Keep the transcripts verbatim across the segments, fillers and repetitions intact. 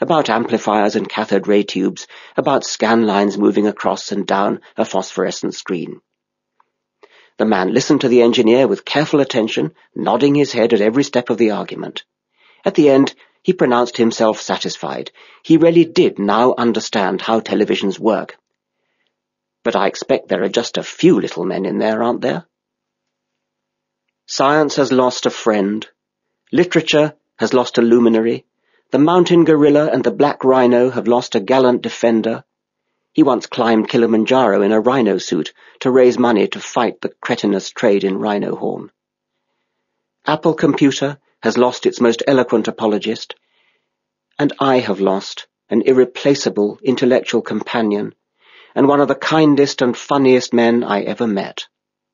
about amplifiers and cathode ray tubes, about scan lines moving across and down a phosphorescent screen. The man listened to the engineer with careful attention, nodding his head at every step of the argument. At the end, he pronounced himself satisfied. He really did now understand how televisions work. But I expect there are just a few little men in there, aren't there? Science has lost a friend. Literature has lost a luminary. The mountain gorilla and the black rhino have lost a gallant defender. He once climbed Kilimanjaro in a rhino suit to raise money to fight the cretinous trade in rhino horn. Apple Computer has lost its most eloquent apologist, and I have lost an irreplaceable intellectual companion and one of the kindest and funniest men I ever met.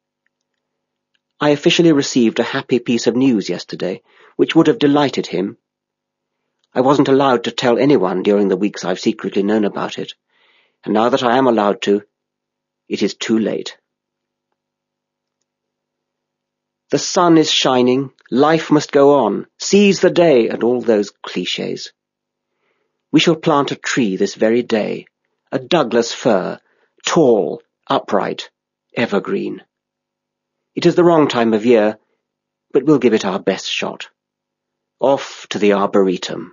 I officially received a happy piece of news yesterday, which would have delighted him. I wasn't allowed to tell anyone during the weeks I've secretly known about it, and now that I am allowed to, it is too late. The sun is shining, life must go on, seize the day, and all those clichés. We shall plant a tree this very day, a Douglas fir, tall, upright, evergreen. It is the wrong time of year, but we'll give it our best shot. Off to the Arboretum.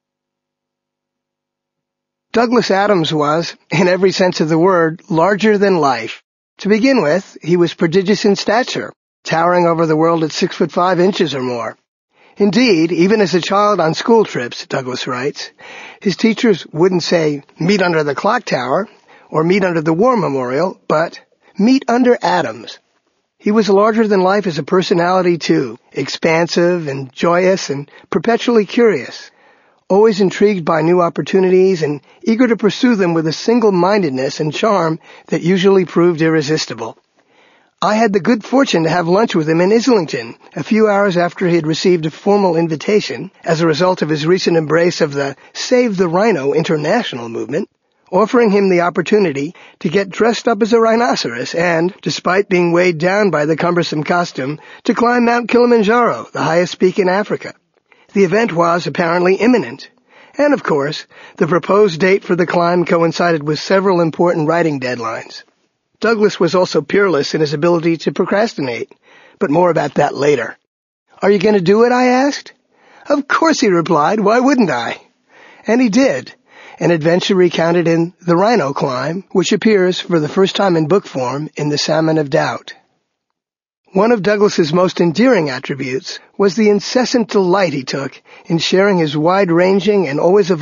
Douglas Adams was, in every sense of the word, larger than life. To begin with, he was prodigious in stature, towering over the world at six foot five inches or more. Indeed, even as a child on school trips, Douglas writes, his teachers wouldn't say, meet under the clock tower, or meet under the war memorial, but meet under Adams. He was larger than life as a personality, too, expansive and joyous and perpetually curious, always intrigued by new opportunities and eager to pursue them with a single-mindedness and charm that usually proved irresistible. I had the good fortune to have lunch with him in Islington a few hours after he had received a formal invitation as a result of his recent embrace of the Save the Rhino International movement, offering him the opportunity to get dressed up as a rhinoceros and, despite being weighed down by the cumbersome costume, to climb Mount Kilimanjaro, the highest peak in Africa. The event was apparently imminent, and of course, the proposed date for the climb coincided with several important writing deadlines. Douglas was also peerless in his ability to procrastinate, but more about that later. Are you going to do it, I asked. Of course, he replied. Why wouldn't I? And he did, an adventure recounted in The Rhino Climb, which appears for the first time in book form in The Salmon of Doubt. One of Douglas's most endearing attributes was the incessant delight he took in sharing his wide-ranging and always evolving